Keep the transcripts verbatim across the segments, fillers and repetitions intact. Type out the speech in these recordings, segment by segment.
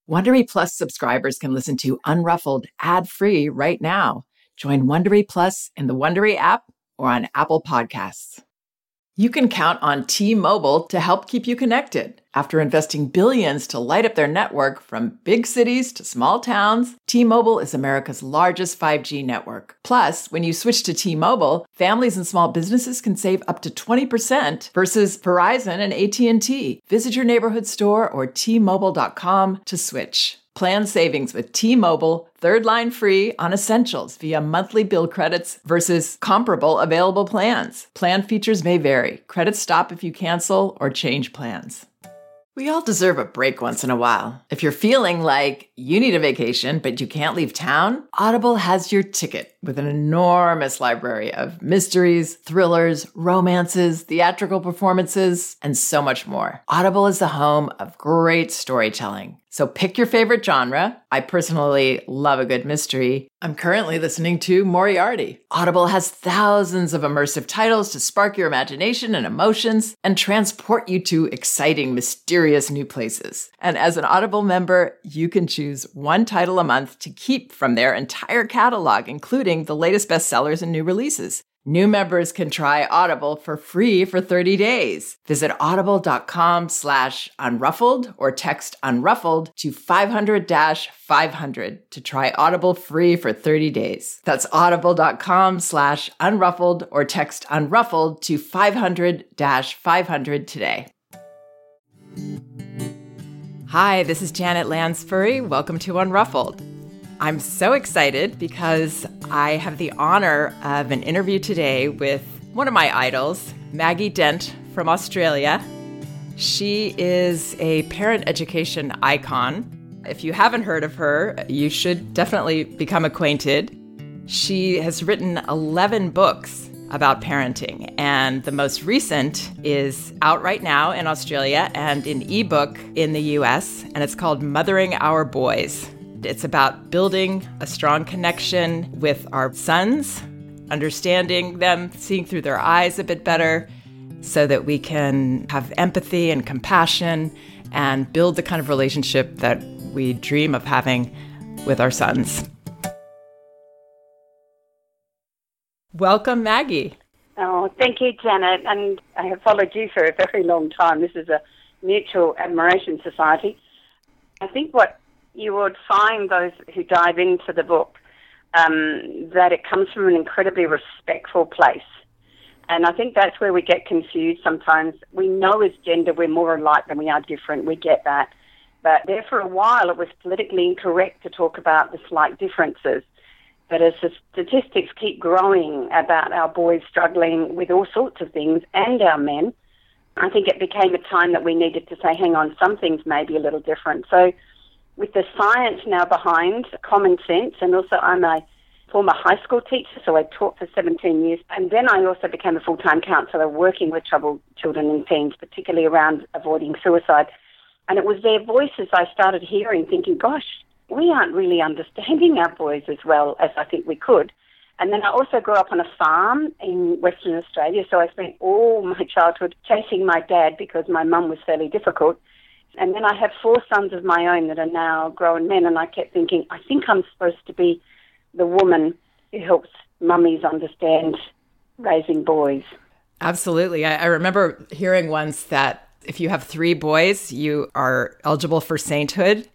Wondery Plus subscribers can listen to Unruffled ad-free right now. Join Wondery Plus in the Wondery app or on Apple Podcasts. You can count on T-Mobile to help keep you connected. After investing billions to light up their network from big cities to small towns, T-Mobile is America's largest five G network. Plus, when you switch to T-Mobile, families and small businesses can save up to twenty percent versus Verizon and A T and T. Visit your neighborhood store or T Mobile dot com to switch. Plan savings with T-Mobile, third line free on essentials via monthly bill credits versus comparable available plans. Plan features may vary. Credits stop if you cancel or change plans. We all deserve a break once in a while. If you're feeling like you need a vacation, but you can't leave town, Audible has your ticket with an enormous library of mysteries, thrillers, romances, theatrical performances, and so much more. Audible is the home of great storytelling. So pick your favorite genre. I personally love a good mystery. I'm currently listening to Moriarty. Audible has thousands of immersive titles to spark your imagination and emotions and transport you to exciting, mysterious new places. And as an Audible member, you can choose one title a month to keep from their entire catalog, including the latest bestsellers and new releases. New members can try Audible for free for thirty days. Visit audible.com slash unruffled or text unruffled to five hundred five hundred to try Audible free for thirty days. That's audible.com slash unruffled or text unruffled to five hundred five hundred today. Hi, this is Janet Lansbury. Welcome to Unruffled. I'm so excited because I have the honor of an interview today with one of my idols, Maggie Dent from Australia. She is a parent education icon. If you haven't heard of her, you should definitely become acquainted. She has written eleven books about parenting, and the most recent is out right now in Australia and in ebook in the U S, and it's called Mothering Our Boys. It's about building a strong connection with our sons, understanding them, seeing through their eyes a bit better so that we can have empathy and compassion and build the kind of relationship that we dream of having with our sons. Welcome, Maggie. Oh, thank you, Janet. And I have followed you for a very long time. This is a mutual admiration society. I think what you would find, those who dive into the book, um, that it comes from an incredibly respectful place. And I think that's where we get confused sometimes. We know as gender we're more alike than we are different. We get that. But there for a while it was politically incorrect to talk about the slight differences. But as the statistics keep growing about our boys struggling with all sorts of things and our men, I think it became a time that we needed to say, hang on, some things may be a little different. So with the science now behind, common sense, and also I'm a former high school teacher, so I taught for seventeen years, and then I also became a full-time counsellor working with troubled children and teens, particularly around avoiding suicide. And it was their voices I started hearing, thinking, gosh, we aren't really understanding our boys as well as I think we could. And then I also grew up on a farm in Western Australia, so I spent all my childhood chasing my dad because my mum was fairly difficult. And then I have four sons of my own that are now grown men, and I kept thinking, I think I'm supposed to be the woman who helps mummies understand raising boys. Absolutely. I, I remember hearing once that if you have three boys, you are eligible for sainthood.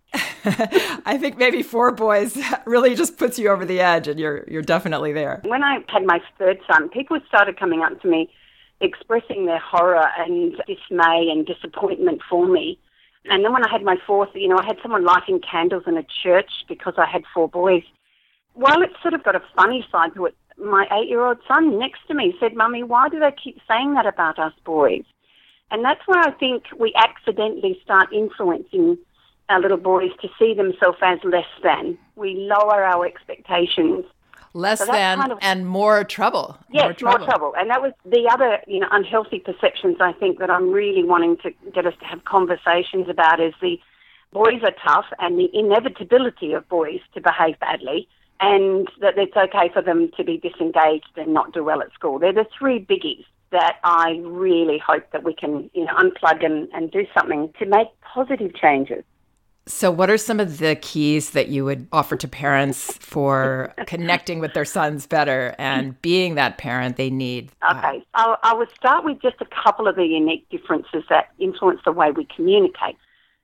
I think maybe four boys really just puts you over the edge, and you're you're definitely there. When I had my third son, people started coming up to me expressing their horror and dismay and disappointment for me. And then when I had my fourth, you know, I had someone lighting candles in a church because I had four boys. While it's sort of got a funny side to it, my eight-year-old son next to me said, Mummy, why do they keep saying that about us boys? And that's where I think we accidentally start influencing our little boys to see themselves as less than. We lower our expectations. Less so than kind of, and more trouble. Yes, more trouble. more trouble. And that was the other, you know, unhealthy perceptions I think that I'm really wanting to get us to have conversations about is the boys are tough and the inevitability of boys to behave badly, and that it's okay for them to be disengaged and not do well at school. They're the three biggies that I really hope that we can, you know, unplug and, and do something to make positive changes. So what are some of the keys that you would offer to parents for connecting with their sons better and being that parent they need? Okay, I, I would start with just a couple of the unique differences that influence the way we communicate.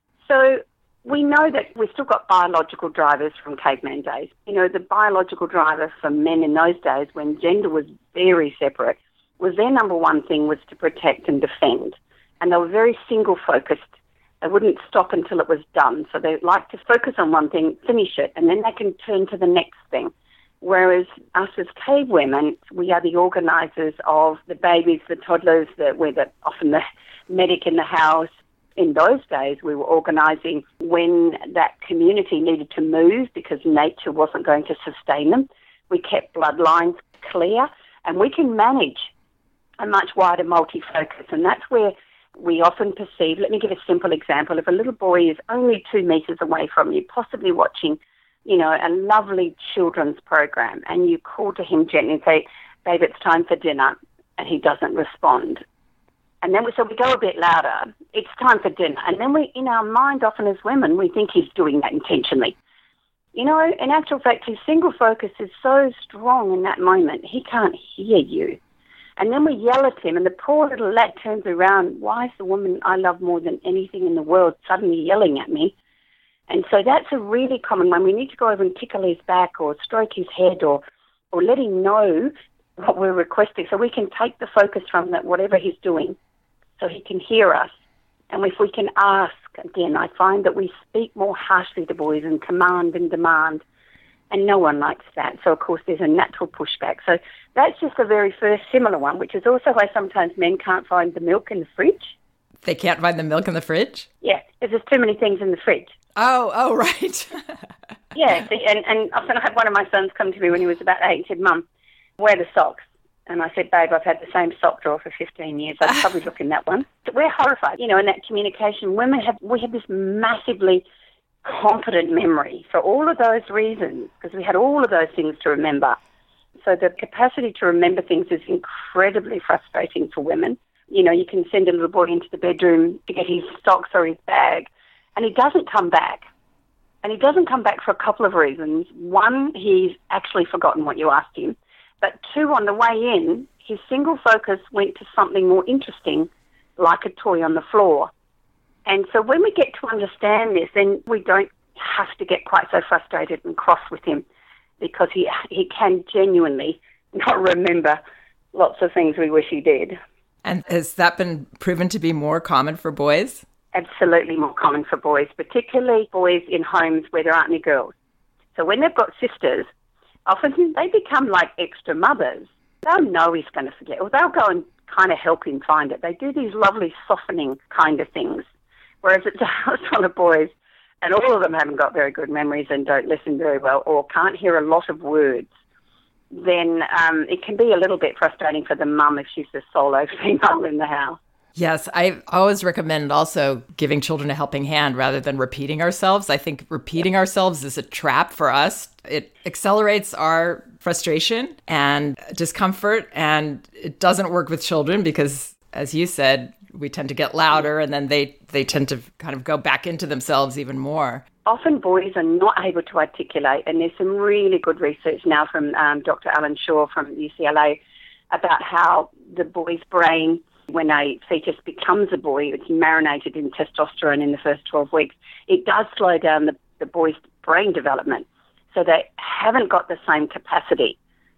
So we know that we've still got biological drivers from caveman days. You know, the biological driver for men in those days, when gender was very separate, was their number one thing was to protect and defend. And they were very single-focused. They wouldn't stop until it was done. So they like to focus on one thing, finish it, and then they can turn to the next thing. Whereas us as cave women, we are the organisers of the babies, the toddlers, the, we're the, often the medic in the house. In those days, we were organising when that community needed to move because nature wasn't going to sustain them. We kept bloodlines clear, and we can manage a much wider multi-focus, and that's where we often perceive, let me give a simple example. If a little boy is only two metres away from you, possibly watching, you know, a lovely children's program, and you call to him gently and say, babe, it's time for dinner, and he doesn't respond. And then we, so we go a bit louder, it's time for dinner. And then we, in our mind, often as women, we think he's doing that intentionally. You know, in actual fact, his single focus is so strong in that moment, he can't hear you. And then we yell at him, and the poor little lad turns around. Why is the woman I love more than anything in the world suddenly yelling at me? And so that's a really common one. We need to go over and tickle his back or stroke his head or, or let him know what we're requesting so we can take the focus from that, whatever he's doing, so he can hear us. And if we can ask, again, I find that we speak more harshly to boys and command and demand. And no one likes that. So, of course, there's a natural pushback. So that's just the very first similar one, which is also why sometimes men can't find the milk in the fridge. They can't find the milk in the fridge? Yeah, because there's too many things in the fridge. Oh, oh, right. yeah, see, and, and often I had one of my sons come to me when he was about eight. He said, Mum, where are the socks? And I said, babe, I've had the same sock drawer for fifteen years. I'd probably look in that one. But we're horrified. You know, in that communication, women have, we have this massively confident memory for all of those reasons, because we had all of those things to remember. So the capacity to remember things is incredibly frustrating for women. You know, you can send a little boy into the bedroom to get his socks or his bag, and he doesn't come back. And he doesn't come back for a couple of reasons. One, he's actually forgotten what you asked him. But two, on the way in, his single focus went to something more interesting, like a toy on the floor. And so when we get to understand this, then we don't have to get quite so frustrated and cross with him, because he he can genuinely not remember lots of things we wish he did. And has that been proven to be more common for boys? Absolutely more common for boys, particularly boys in homes where there aren't any girls. So when they've got sisters, often they become like extra mothers. They'll know he's going to forget, or they'll go and kind of help him find it. They do these lovely softening kind of things. Whereas it's a house full of boys, and all of them haven't got very good memories and don't listen very well or can't hear a lot of words, then um, it can be a little bit frustrating for the mum if she's the solo female in the house. Yes, I always recommend also giving children a helping hand rather than repeating ourselves. I think repeating ourselves is a trap for us. It accelerates our frustration and discomfort, and it doesn't work with children because, as you said, we tend to get louder, and then they, they tend to kind of go back into themselves even more. Often boys are not able to articulate, and there's some really good research now from um, Doctor Alan Shaw from U C L A about how the boy's brain, when a fetus becomes a boy, it's marinated in testosterone in the first twelve weeks, it does slow down the, the boy's brain development. So they haven't got the same capacity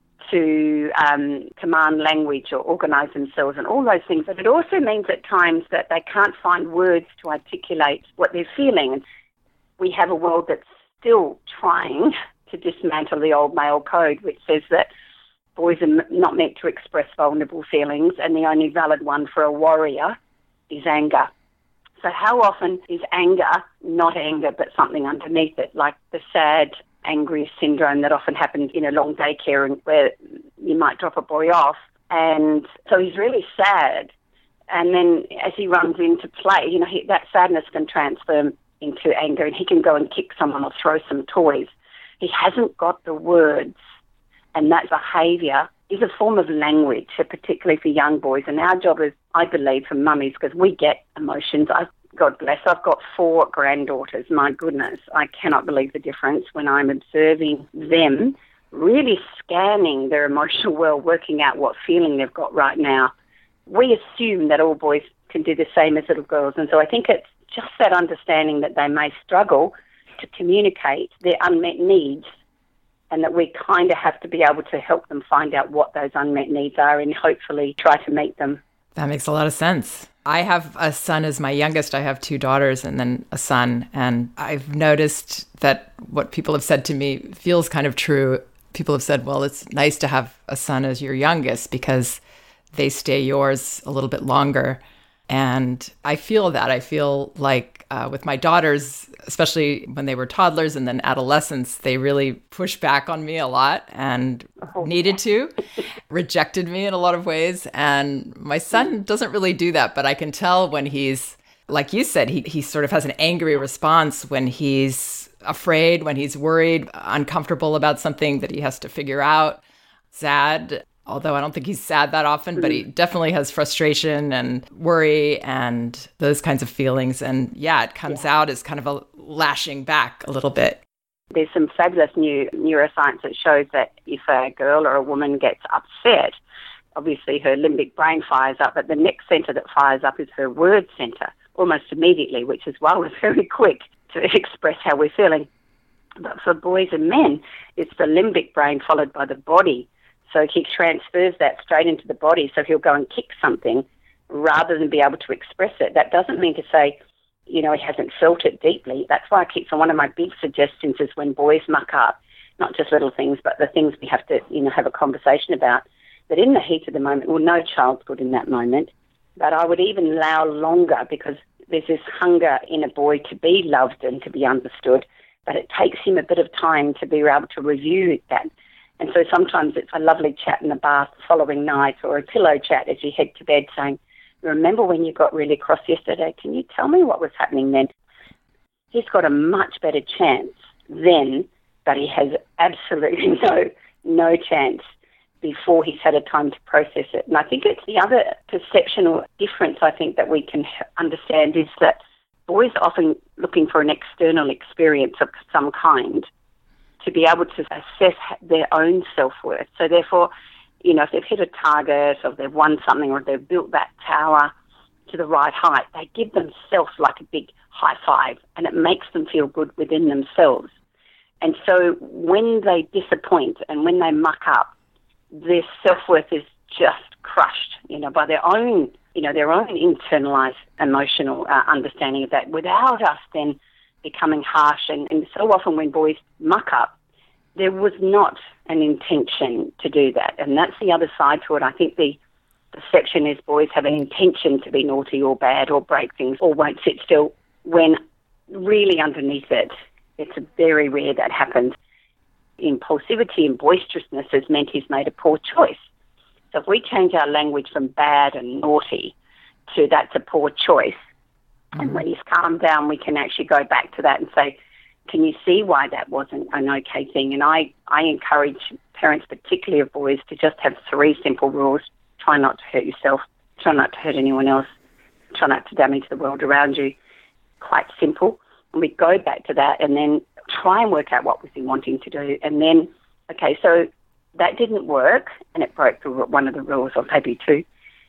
to um, command language or organise themselves and all those things. But it also means at times that they can't find words to articulate what they're feeling. And we have a world that's still trying to dismantle the old male code, which says that boys are not meant to express vulnerable feelings, and the only valid one for a warrior is anger. So how often is anger not anger but something underneath it, like the sad, angry syndrome that often happens in a long daycare and where you might drop a boy off, and so he's really sad, and then as he runs into play, you know, he, that sadness can transfer into anger, and he can go and kick someone or throw some toys. He hasn't got the words, and that behaviour is a form of language, particularly for young boys. And our job is, I believe, for mummies, because we get emotions. I God bless, I've got four granddaughters. My goodness, I cannot believe the difference when I'm observing them really scanning their emotional world, working out what feeling they've got right now. We assume that all boys can do the same as little girls, and so I think it's just that understanding that they may struggle to communicate their unmet needs, and that we kind of have to be able to help them find out what those unmet needs are and hopefully try to meet them. That makes a lot of sense. I have a son as my youngest. I have two daughters and then a son. And I've noticed that what people have said to me feels kind of true. People have said, well, it's nice to have a son as your youngest because they stay yours a little bit longer. And I feel that. I feel like uh, with my daughters, especially when they were toddlers and then adolescents, they really pushed back on me a lot and oh. needed to, rejected me in a lot of ways. And my son doesn't really do that, but I can tell when he's, like you said, he, he sort of has an angry response when he's afraid, when he's worried, uncomfortable about something that he has to figure out, sad. Although I don't think he's sad that often, but he definitely has frustration and worry and those kinds of feelings. And yeah, it comes yeah. out as kind of a lashing back a little bit. There's some fabulous new neuroscience that shows that if a girl or a woman gets upset, obviously her limbic brain fires up, but the next center that fires up is her word center almost immediately, which is why we're very quick to express how we're feeling. But for boys and men, it's the limbic brain followed by the body. So he transfers that straight into the body, so he'll go and kick something rather than be able to express it. That doesn't mean to say, you know, he hasn't felt it deeply. That's why I keep, so one of my big suggestions is when boys muck up, not just little things, but the things we have to, you know, have a conversation about, that in the heat of the moment, well, no child's good in that moment, but I would even allow longer because there's this hunger in a boy to be loved and to be understood, but it takes him a bit of time to be able to review that. And so sometimes it's a lovely chat in the bath the following night or a pillow chat as you head to bed saying, remember when you got really cross yesterday? Can you tell me what was happening then? He's got a much better chance then, but he has absolutely no no chance before he's had a time to process it. And I think it's the other perceptional difference I think that we can understand is that boys are often looking for an external experience of some kind to be able to assess their own self-worth. So therefore, you know, if they've hit a target or they've won something or they've built that tower to the right height, they give themselves like a big high five and it makes them feel good within themselves. And so when they disappoint and when they muck up, their self-worth is just crushed, you know, by their own, you know, their own internalized emotional uh, understanding of that without us then becoming harsh. And, and so often when boys muck up, there was not an intention to do that. And that's the other side to it. I think the perception is boys have an intention to be naughty or bad or break things or won't sit still, when really underneath it, it's very rare that happens. Impulsivity and boisterousness has meant he's made a poor choice. So if we change our language from bad and naughty to that's a poor choice, and when he's calmed down, we can actually go back to that and say, can you see why that wasn't an okay thing? And I, I encourage parents, particularly of boys, to just have three simple rules. Try not to hurt yourself. Try not to hurt anyone else. Try not to damage the world around you. Quite simple. And we go back to that and then try and work out what we've been wanting to do. And then, okay, so that didn't work and it broke the, one of the rules, or maybe two.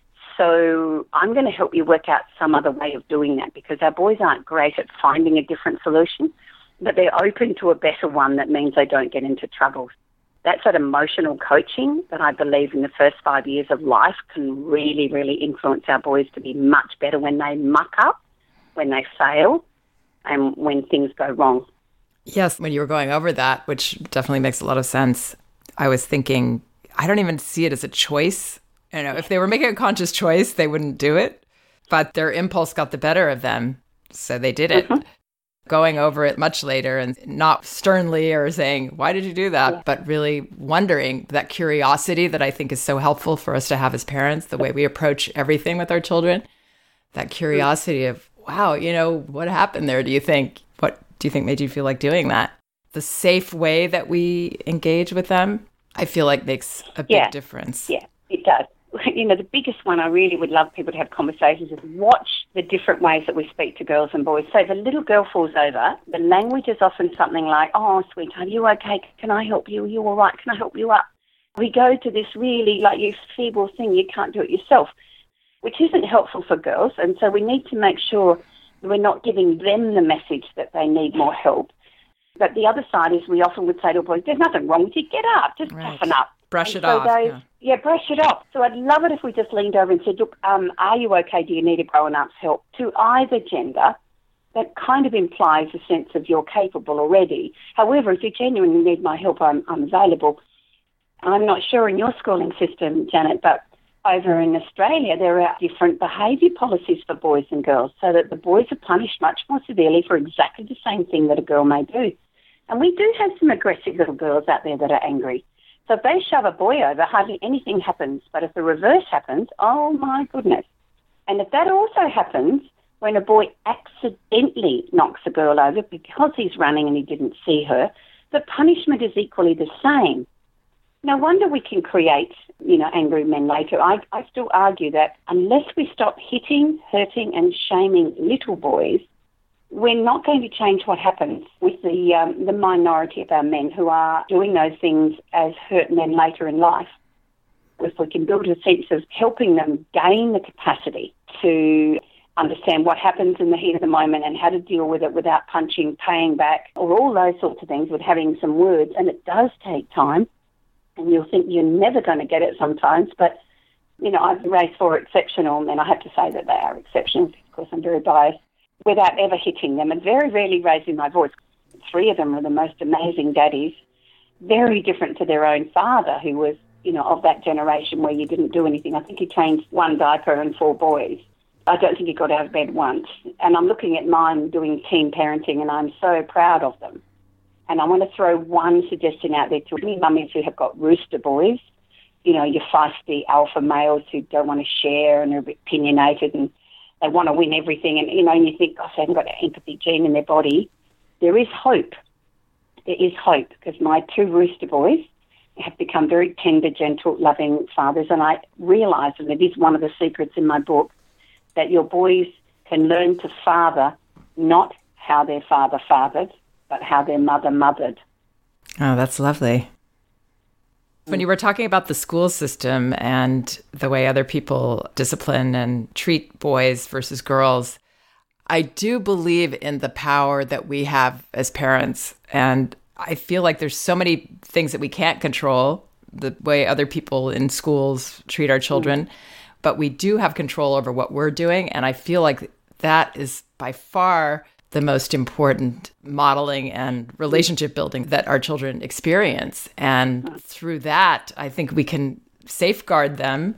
So I'm going to help you work out some other way of doing that, because our boys aren't great at finding a different solution, but they're open to a better one that means they don't get into trouble. That's that emotional coaching that I believe in the first five years of life can really, really influence our boys to be much better when they muck up, when they fail, and when things go wrong. Yes, when you were going over that, which definitely makes a lot of sense, I was thinking, I don't even see it as a choice. You know, if they were making a conscious choice, they wouldn't do it. But their impulse got the better of them, so they did it. Mm-hmm. Going over it much later and not sternly or saying, why did you do that? Yeah. But really wondering, that curiosity that I think is so helpful for us to have as parents, the way we approach everything with our children, that curiosity of, wow, you know, what happened there? Do you think, what do you think made you feel like doing that? The safe way that we engage with them, I feel like makes a big yeah. difference. Yeah, it does. you know, the biggest one I really would love people to have conversations is watch the different ways that we speak to girls and boys. So if a little girl falls over, the language is often something like, oh, sweetheart, are you okay? Can I help you? Are you all right? Can I help you up? We go to this really, like, you feeble thing, you can't do it yourself, which isn't helpful for girls. And so we need to make sure we're not giving them the message that they need more help. But the other side is we often would say to boys, there's nothing wrong with you, get up, just right. toughen up. Brush and it so off. Those, yeah. yeah, brush it off. So I'd love it if we just leaned over and said, look, um, are you okay? Do you need a grown-up's help? To either gender, that kind of implies a sense of you're capable already. However, if you genuinely need my help, I'm, I'm available. I'm not sure in your schooling system, Janet, but over in Australia, there are different behaviour policies for boys and girls so that the boys are punished much more severely for exactly the same thing that a girl may do. And we do have some aggressive little girls out there that are angry. So if they shove a boy over, hardly anything happens. But if the reverse happens, oh, my goodness. And if that also happens when a boy accidentally knocks a girl over because he's running and he didn't see her, the punishment is equally the same. No wonder we can create, you know, angry men later. I, I still argue that unless we stop hitting, hurting and shaming little boys, we're not going to change what happens with the um, the minority of our men who are doing those things as hurt men later in life. If we can build a sense of helping them gain the capacity to understand what happens in the heat of the moment and how to deal with it without punching, paying back, or all those sorts of things with having some words. And it does take time, and you'll think you're never going to get it sometimes, but, you know, I've raised four exceptional, and I have to say that they are exceptional. Of course, I'm very biased, without ever hitting them and very rarely raising my voice. Three of them are the most amazing daddies, very different to their own father, who was, you know, of that generation where you didn't do anything. I think he changed one diaper and four boys. I don't think he got out of bed once. And I'm looking at mine doing teen parenting, and I'm so proud of them. And I want to throw one suggestion out there to any mummies who have got rooster boys, you know, your feisty alpha males who don't want to share and are a bit opinionated and they want to win everything, and, you know, and you think, gosh, they haven't got an empathy gene in their body. There is hope. There is hope, because my two rooster boys have become very tender, gentle, loving fathers, and I realise, and it is one of the secrets in my book, that your boys can learn to father not how their father fathered, but how their mother mothered. Oh, that's lovely. When you were talking about the school system and the way other people discipline and treat boys versus girls, I do believe in the power that we have as parents. And I feel like there's so many things that we can't control, the way other people in schools treat our children, mm. but we do have control over what we're doing. And I feel like that is by far the most important modeling and relationship building that our children experience. And through that, I think we can safeguard them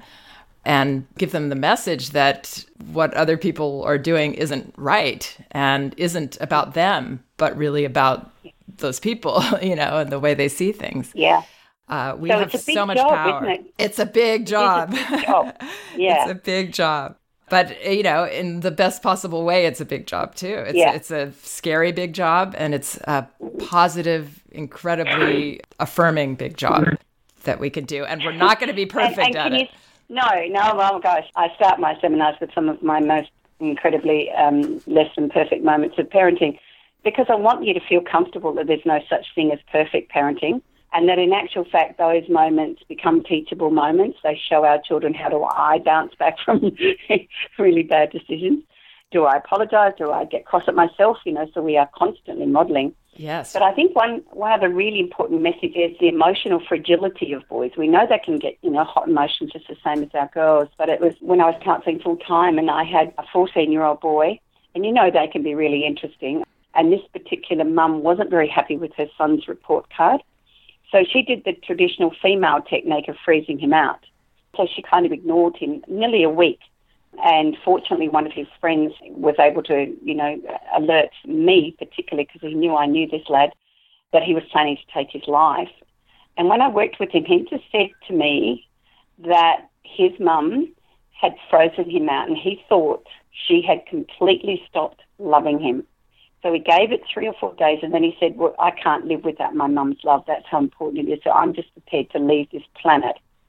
and give them the message that what other people are doing isn't right and isn't about them, but really about those people, you know, and the way they see things. Yeah. Uh, we so have it's a big so much job, power. Isn't it? It's a big job. It's a big job. Yeah. It's a big job. But, you know, in the best possible way, it's a big job, too. It's, yeah. it's a scary big job, and it's a positive, incredibly affirming big job that we can do. And we're not going to be perfect and, and at can it. You, no, no, well, gosh, I start my seminars with some of my most incredibly um, less than perfect moments of parenting, because I want you to feel comfortable that there's no such thing as perfect parenting. And that in actual fact, those moments become teachable moments. They show our children how do I bounce back from really bad decisions. Do I apologise? Do I get cross at myself? You know, so we are constantly modelling. Yes. But I think one, one of the really important messages is the emotional fragility of boys. We know they can get, you know, hot emotions just the same as our girls. But it was when I was counselling full time and I had a fourteen-year-old boy, and you know they can be really interesting. And this particular mum wasn't very happy with her son's report card. So she did the traditional female technique of freezing him out. So she kind of ignored him nearly a week. And fortunately, one of his friends was able to, you know, alert me particularly, because he knew I knew this lad, that he was planning to take his life. And when I worked with him, he just said to me that his mum had frozen him out and he thought she had completely stopped loving him. So he gave it three or four days, and then he said, well, I can't live without my mum's love. That's how important it is. So I'm just prepared to leave this planet.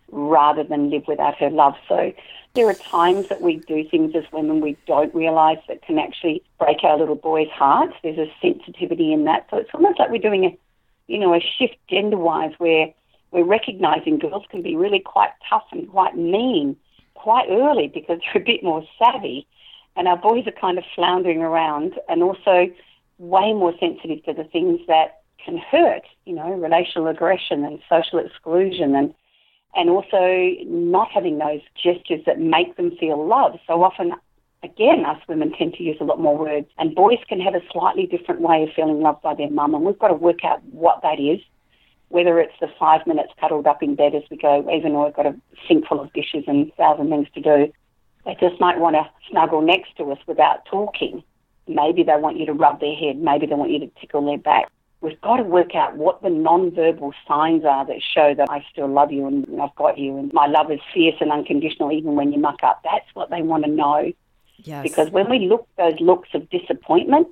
rather than live without her love. So there are times that we do things as women we don't realise that can actually break our little boys' hearts. There's a sensitivity in that. So it's almost like we're doing a, you know, a shift gender-wise where we're recognising girls can be really quite tough and quite mean quite early because they're a bit more savvy, and our boys are kind of floundering around and also way more sensitive to the things that can hurt, you know, relational aggression and social exclusion, and and also not having those gestures that make them feel loved. So often, again, us women tend to use a lot more words, and boys can have a slightly different way of feeling loved by their mum, and we've got to work out what that is, whether it's the five minutes cuddled up in bed as we go, even though we've got a sink full of dishes and a thousand things to do. They just might want to snuggle next to us without talking. Maybe they want you to rub their head. Maybe they want you to tickle their back. We've got to work out what the non-verbal signs are that show that I still love you and I've got you and my love is fierce and unconditional even when you muck up. That's what they want to know. Yes. Because when we look those looks of disappointment,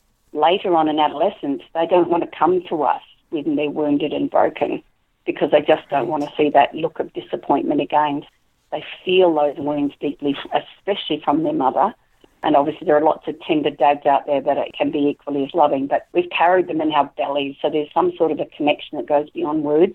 later on in adolescence, they don't want to come to us when they're wounded and broken because they just don't want to see that look of disappointment again. They feel those wounds deeply, especially from their mother. And obviously there are lots of tender dads out there that it can be equally as loving, but we've carried them in our bellies, so there's some sort of a connection that goes beyond words.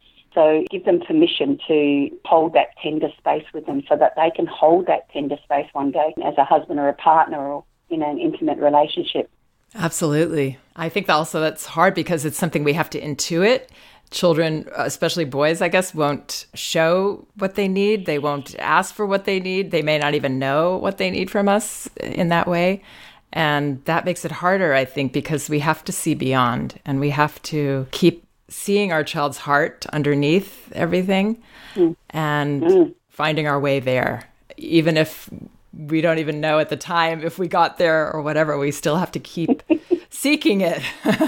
So give them permission to hold that tender space with them so that they can hold that tender space one day as a husband or a partner or in an intimate relationship. Absolutely. I think also that's hard because it's something we have to intuit. Children, especially boys, I guess, won't show what they need. They won't ask for what they need. They may not even know what they need from us in that way. And that makes it harder, I think, because we have to see beyond and we have to keep seeing our child's heart underneath everything mm. and mm. finding our way there. Even if we don't even know at the time if we got there or whatever, we still have to keep seeking it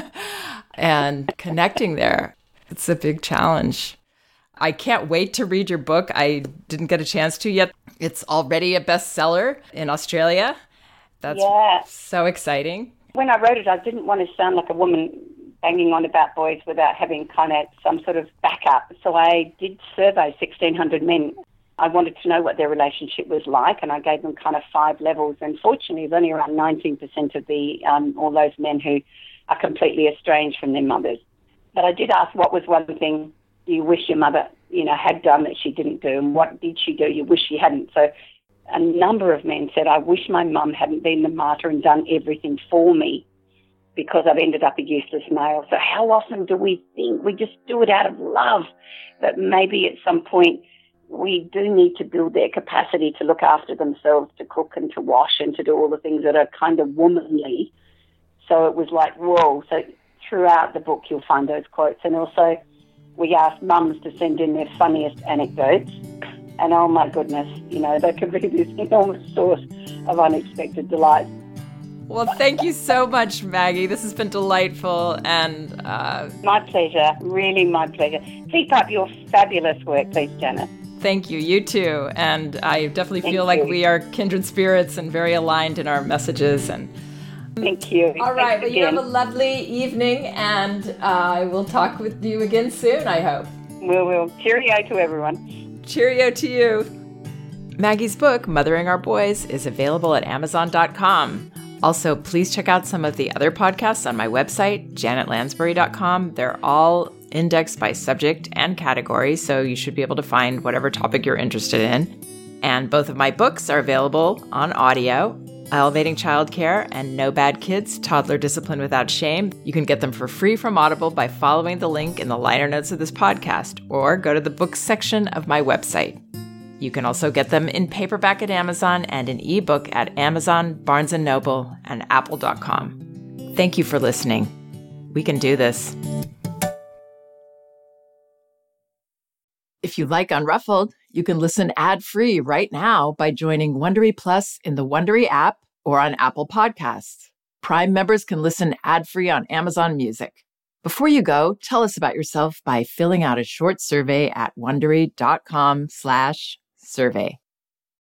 and connecting there. It's a big challenge. I can't wait to read your book. I didn't get a chance to yet. It's already a bestseller in Australia. That's yeah. so exciting. When I wrote it, I didn't want to sound like a woman banging on about boys without having kind of some sort of backup. So I did survey sixteen hundred men. I wanted to know what their relationship was like, and I gave them kind of five levels. And fortunately, there's only around nineteen percent of the um, all those men who are completely estranged from their mothers. But I did ask what was one thing you wish your mother, you know, had done that she didn't do, and what did she do you wish she hadn't. So a number of men said, I wish my mum hadn't been the martyr and done everything for me because I've ended up a useless male. So how often do we think we just do it out of love? But maybe at some point we do need to build their capacity to look after themselves, to cook and to wash and to do all the things that are kind of womanly. So it was like, whoa. So throughout the book, you'll find those quotes. And also, we asked mums to send in their funniest anecdotes. And oh my goodness, you know, they could be this enormous source of unexpected delight. Well, thank you so much, Maggie. This has been delightful. And uh... my pleasure. Really my pleasure. Keep up your fabulous work, please, Janet. Thank you. You too. And I definitely thank feel you. like we are kindred spirits and very aligned in our messages. And Thank you. All right. Thanks well, again. You have a lovely evening, and uh, I will talk with you again soon, I hope. We will. Cheerio to everyone. Cheerio to you. Maggie's book, Mothering Our Boys, is available at amazon dot com. Also, please check out some of the other podcasts on my website, janet lansbury dot com. They're all indexed by subject and category, so you should be able to find whatever topic you're interested in. And both of my books are available on audio, Elevating Childcare and No Bad Kids, Toddler Discipline Without Shame. You can get them for free from Audible by following the link in the liner notes of this podcast, or go to the books section of my website. You can also get them in paperback at Amazon and in ebook at Amazon, Barnes and Noble, and apple dot com. Thank you for listening. We can do this. If you like Unruffled, you can listen ad-free right now by joining Wondery Plus in the Wondery app or on Apple Podcasts. Prime members can listen ad-free on Amazon Music. Before you go, tell us about yourself by filling out a short survey at wondery dot com slash survey.